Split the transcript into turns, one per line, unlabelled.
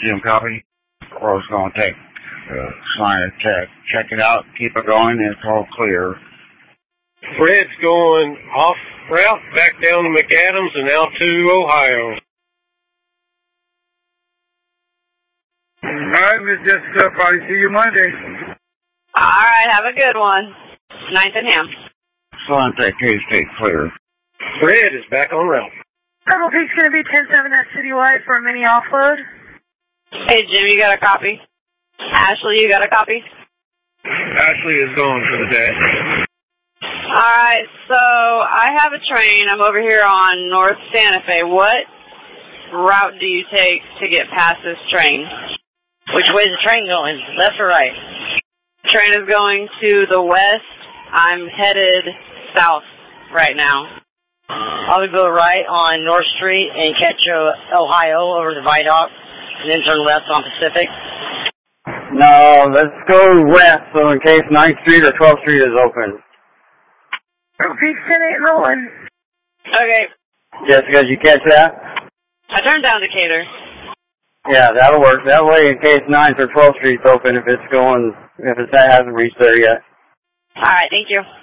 Jim, copy. We're going to take sign a check. Check it out. Keep it going. It's all clear.
Fred's going off route back down to McAdams and out to Ohio.
All right, Miss Jessica. Probably see you Monday.
All right, have a good one. 9th and Ham.
Sign take K-State clear.
Fred is back on route.
Purple Peak's going to be 10-7 at Citywide for a mini offload.
Hey, Jim, you got a copy? Ashley, you got a copy?
Ashley is gone for the day.
Alright, so I have a train. I'm over here on North Santa Fe. What route do you take to get past this train?
Which way is the train going? Left or right?
The train is going to the west. I'm headed south right now.
I'll go right on North Street and catch Ohio over the Viaduct and then turn left on Pacific.
No, let's go west, so in case 9th Street or 12th Street is open.
Purple Peak's 10-8 rolling.
Okay.
Jessica, did you catch that?
I turned down Decatur.
Yeah, that'll work. That way, in case 9th or 12th Street's open, if it hasn't reached there yet.
Alright, thank you.